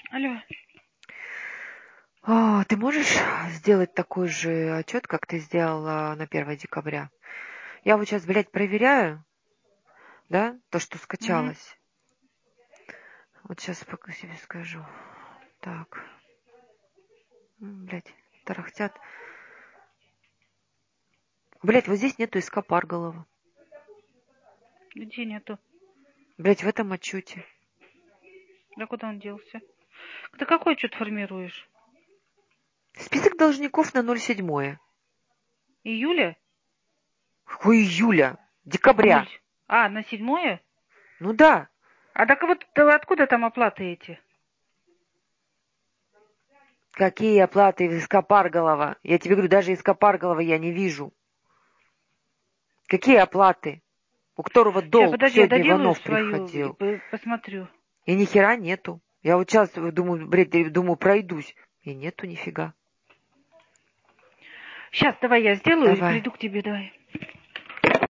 Алло. Ты можешь сделать такой же отчет, как ты сделала на 1 декабря? Я вот сейчас, блядь, проверяю, да, то, что Мгм. скачалось. Вот сейчас пока себе скажу. Так. Блядь, тарахтят. Блядь, вот здесь нету Ископарголова. Где нету? Блядь, в этом отчете. Да куда он делся? Ты какой отчет формируешь? Список должников на 07. Июля? Какой июля? Ноль. Декабря. На 7? Ну да. А так вот откуда там оплаты эти? Какие оплаты из Ископарголова? Я тебе говорю, даже Ископарголова я не вижу. Какие оплаты? У которого Сейчас, долг подожди, я сегодня доделаю Иванов свою и приходил. посмотрю. И ни хера нету. Я вот сейчас думаю, блядь, думаю, пройдусь. И нету нифига. Сейчас, давай я сделаю и Давай. приду к тебе, давай.